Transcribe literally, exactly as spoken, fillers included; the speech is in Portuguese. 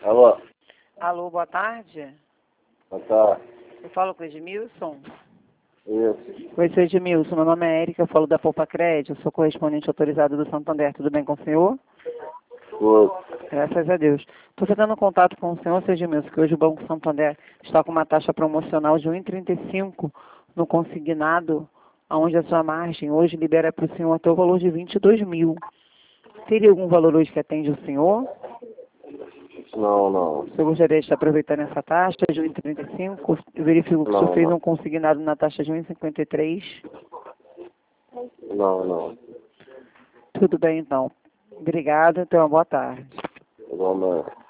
Alô? Alô, boa tarde. Boa tarde. Eu falo com o Edmilson. Isso. Oi, sou Edmilson. Meu nome é Érica, eu falo da Poupa Crédito, sou correspondente autorizado do Santander. Tudo bem com o senhor? Tudo. Graças a Deus. Estou tentando contato com o senhor, seu Edmilson, que hoje o Banco Santander está com uma taxa promocional de um vírgula trinta e cinco no consignado, onde a sua margem hoje libera para o senhor até o valor de vinte e dois mil. Teria algum valor hoje que atende o senhor? Não, não. O senhor gostaria de estar aproveitando essa taxa de um vírgula trinta e cinco? Eu verifico que o senhor Não, fez não. um consignado na taxa de um vírgula cinquenta e três. Não, não. Tudo bem, então. Obrigada, tenha uma boa tarde. Igualmente.